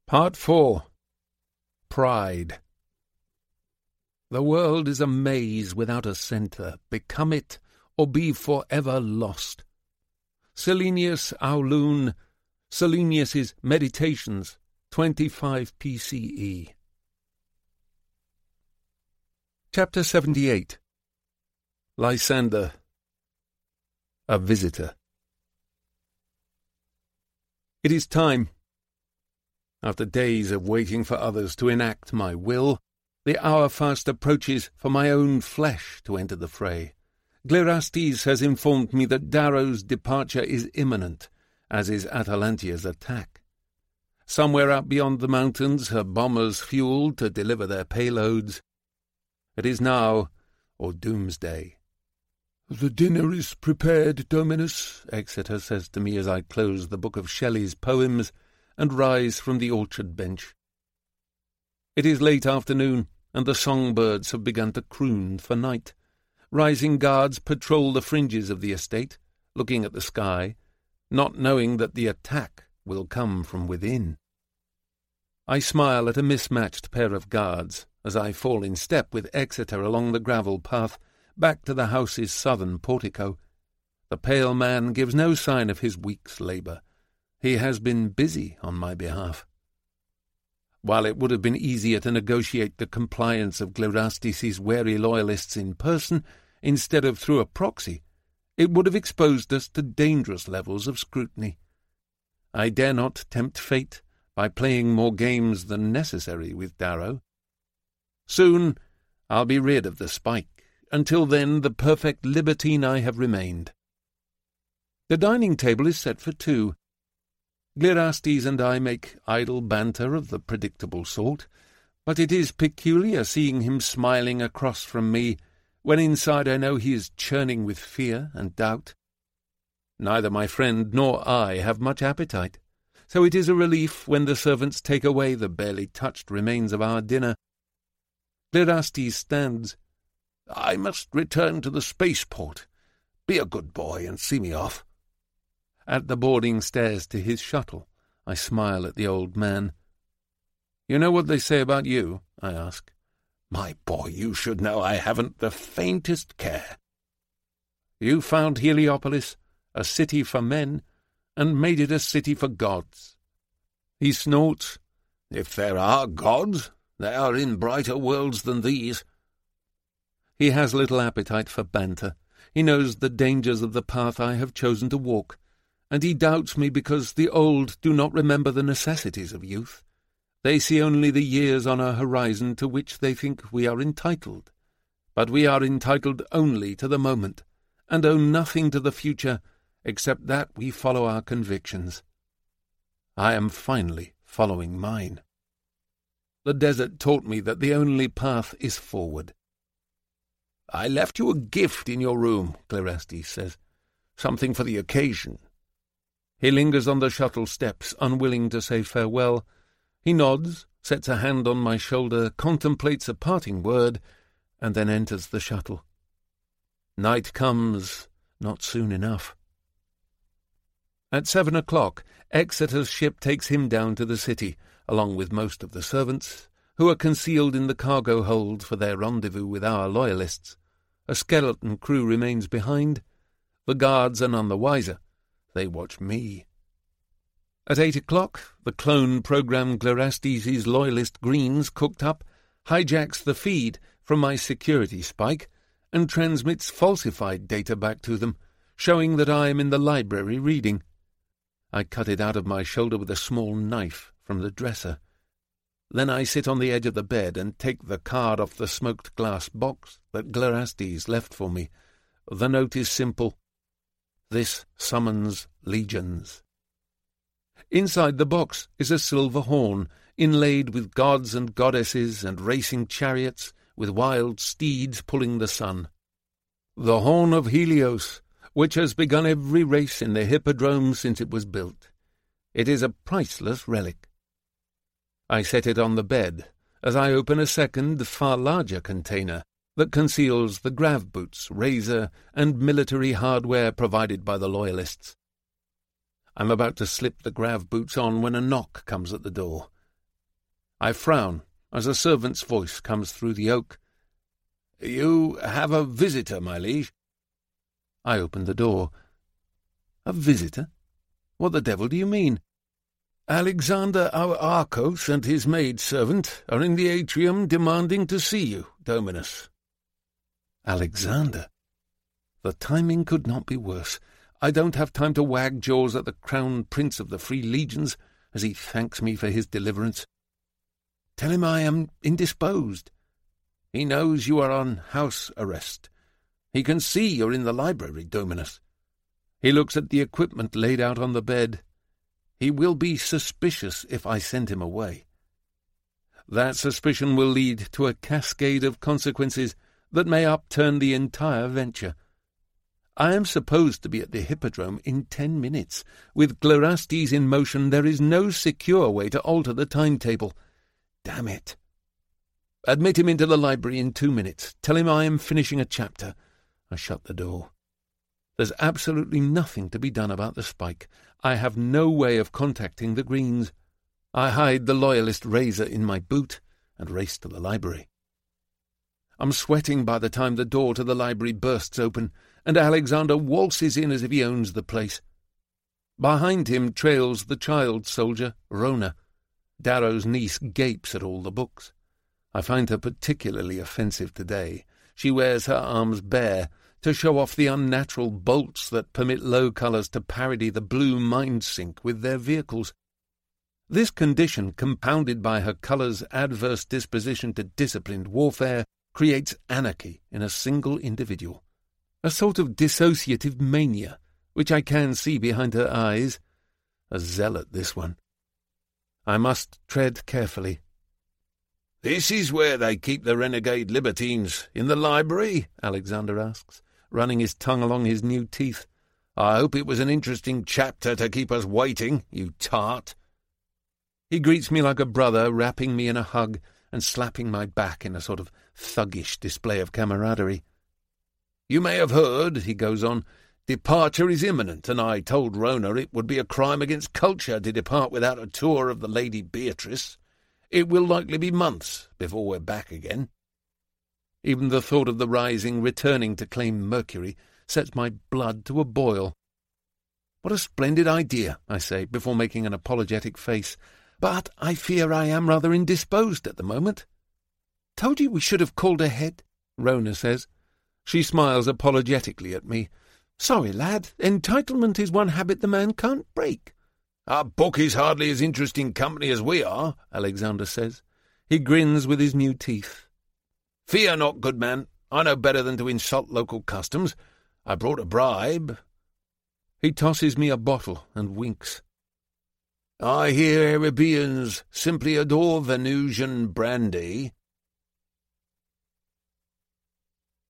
Part 4. Pride. The world is a maze without a centre. Become it, or be for ever lost. Silenius Aulun, Silenius's Meditations, 25 PCE. Chapter 78. Lysander. A Visitor. It is time. After days of waiting for others to enact my will, the hour fast approaches for my own flesh to enter the fray. Glerastes has informed me that Darrow's departure is imminent, as is Atalantia's attack. Somewhere out beyond the mountains, her bombers fueled to deliver their payloads. It is now, or doomsday. "The dinner is prepared, Dominus," Exeter says to me as I close the book of Shelley's poems and rise from the orchard bench. It is late afternoon, and the songbirds have begun to croon for night. Rising guards patrol the fringes of the estate, looking at the sky, not knowing that the attack will come from within. I smile at a mismatched pair of guards as I fall in step with Exeter along the gravel path back to the house's southern portico. The pale man gives no sign of his week's labour. He has been busy on my behalf. While it would have been easier to negotiate the compliance of Glerastes' wary loyalists in person instead of through a proxy, it would have exposed us to dangerous levels of scrutiny. I dare not tempt fate by playing more games than necessary with Darrow. Soon I'll be rid of the spike. Until then, the perfect libertine I have remained. The dining table is set for two. Glerastes and I make idle banter of the predictable sort, but it is peculiar seeing him smiling across from me, when inside I know he is churning with fear and doubt. Neither my friend nor I have much appetite, so it is a relief when the servants take away the barely touched remains of our dinner. Glerastes stands. "I must return to the spaceport. Be a good boy and see me off." At the boarding stairs to his shuttle, I smile at the old man. "You know what they say about you?" I ask. "My boy, you should know I haven't the faintest care." "You found Heliopolis, a city for men, and made it a city for gods." He snorts. "If there are gods, they are in brighter worlds than these." He has little appetite for banter. He knows the dangers of the path I have chosen to walk, and he doubts me because the old do not remember the necessities of youth. They see only the years on our horizon to which they think we are entitled. But we are entitled only to the moment, and owe nothing to the future except that we follow our convictions. I am finally following mine. The desert taught me that the only path is forward. "I left you a gift in your room," Glerastes says. "Something for the occasion." He lingers on the shuttle steps, unwilling to say farewell. He nods, sets a hand on my shoulder, contemplates a parting word, and then enters the shuttle. Night comes, not soon enough. At 7 o'clock, Exeter's ship takes him down to the city, along with most of the servants, who are concealed in the cargo hold for their rendezvous with our loyalists. A skeleton crew remains behind. The guards are none the wiser. They watch me. At 8 o'clock, the clone program Glerastes' loyalist Greens cooked up hijacks the feed from my security spike and transmits falsified data back to them, showing that I am in the library reading. I cut it out of my shoulder with a small knife from the dresser. Then I sit on the edge of the bed and take the card off the smoked glass box that Glerastes left for me. The note is simple. This summons legions. Inside the box is a silver horn, inlaid with gods and goddesses and racing chariots, with wild steeds pulling the sun. The horn of Helios, which has begun every race in the hippodrome since it was built. It is a priceless relic. I set it on the bed as I open a second, far larger container that conceals the grav boots, razor, and military hardware provided by the Loyalists. I'm about to slip the grav boots on when a knock comes at the door. I frown as a servant's voice comes through the oak. "You have a visitor, my liege." I open the door. "A visitor? What the devil do you mean?" "Alexander our Arcos and his maid-servant are in the atrium demanding to see you, Dominus." Alexander? The timing could not be worse. I don't have time to wag jaws at the Crown Prince of the Free Legions as he thanks me for his deliverance. "Tell him I am indisposed. He knows you are on house arrest. He can see you're in the library, Dominus." He looks at the equipment laid out on the bed. He will be suspicious if I send him away. That suspicion will lead to a cascade of consequences that may upturn the entire venture. I am supposed to be at the Hippodrome in 10 minutes. With Glerastes in motion, there is no secure way to alter the timetable. Damn it. "Admit him into the library in 2 minutes. Tell him I am finishing a chapter." I shut the door. There's absolutely nothing to be done about the spike. I have no way of contacting the Greens. I hide the Loyalist razor in my boot and race to the library. I'm sweating by the time the door to the library bursts open, and Alexander waltzes in as if he owns the place. Behind him trails the child soldier, Rona. Darrow's niece gapes at all the books. I find her particularly offensive today. She wears her arms bare to show off the unnatural bolts that permit low colours to parody the blue mind sink with their vehicles. This condition, compounded by her colour's adverse disposition to disciplined warfare, creates anarchy in a single individual. A sort of dissociative mania, which I can see behind her eyes. A zealot, this one. I must tread carefully. "This is where they keep the renegade libertines, in the library?" Alexander asks, running his tongue along his new teeth. "I hope it was an interesting chapter to keep us waiting, you tart." He greets me like a brother, wrapping me in a hug and slapping my back in a sort of thuggish display of camaraderie. "You may have heard," he goes on, "departure is imminent, and I told Rona it would be a crime against culture to depart without a tour of the Lady Beatrice. It will likely be months before we're back again." Even the thought of the Rising returning to claim Mercury sets my blood to a boil. "What a splendid idea," I say, before making an apologetic face. "But I fear I am rather indisposed at the moment." "Told you we should have called ahead," Rona says. She smiles apologetically at me. "Sorry, lad. Entitlement is one habit the man can't break." "Our book is hardly as interesting company as we are," Alexander says. He grins with his new teeth. "Fear not, good man. I know better than to insult local customs. I brought a bribe." He tosses me a bottle and winks. "I hear Erebeans simply adore Venusian brandy."